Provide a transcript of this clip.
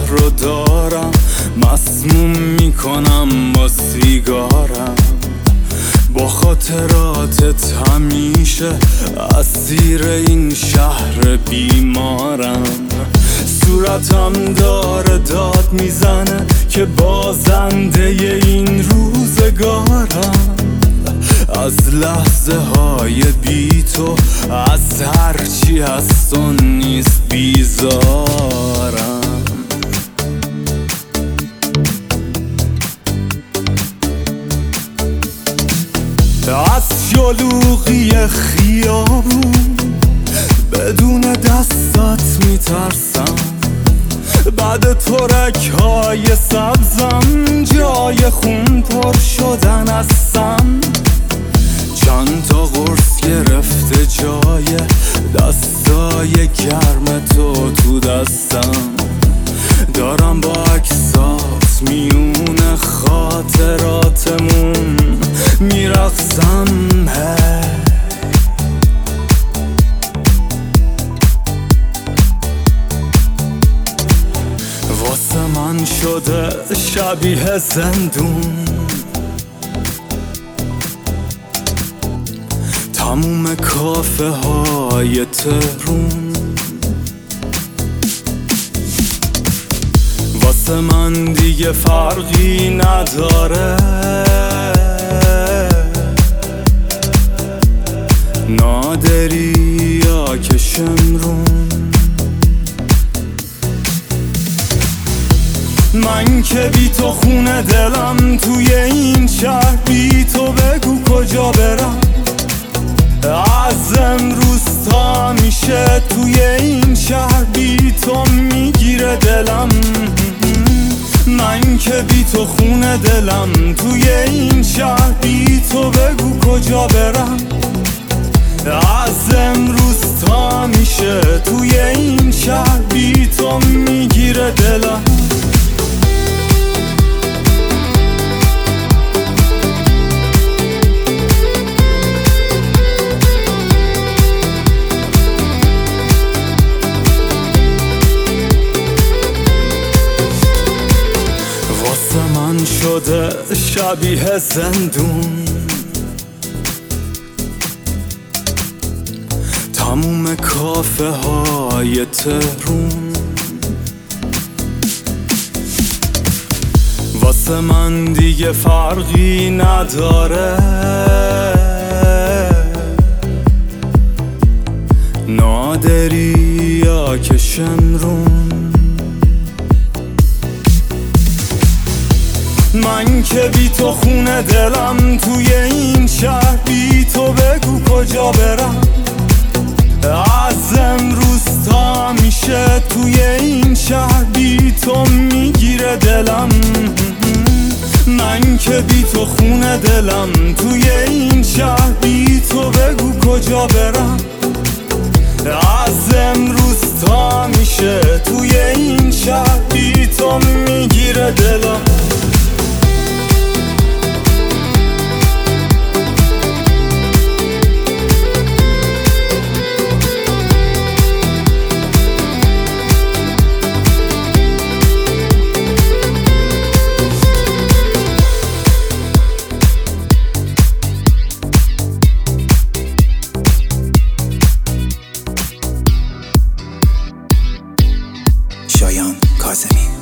رو دارم، مسموم میکنم با سیگارم. با خاطراتت همیشه اسیر این شهر بیمارم. صورتم داره داد میزنه که بازنده این روزگارم. از لحظه های بی تو، از هرچی هست و نیست بیزارم. از شلوغی خیابون بدون دستت میترسم. بعد ترک های سبزم جای خون پر شدن هستم. چند تا قرص گرفته جای دستای گرم تو دستم. دارم با عکسات میون خاطراتمون میرقصم. واسه من شده شبیه زندون. تموم کافه های تهرون واسه من دیگه فرقی نداره. نادری یا که شمرون. من که بی تو خونه دلم توی این شهر، بی تو بگو کجا برم. از امروز تا میشه توی این شهر بی تو میگیره دلم. من که بی تو خونه دلم توی این شهر، بی تو بگو کجا برم. از امروز تا میشه توی این شهر بی تو میگیره دلم. من شده شبیه زندون. تموم کافه های تهرون واسه من دیگه فرقی نداره. نادری یا که شمرون. من که بی تو خونه دلم توی این شهر، بی تو بگو کجا برم. از امروز تا میشه توی این شهر بی تو میگیره دلم. من که بی تو خونه دلم توی این شهر، بی تو بگو کجا برم. از امروز تا میشه توی این شهر بی تو میگیره دلم. شایان کاظمی.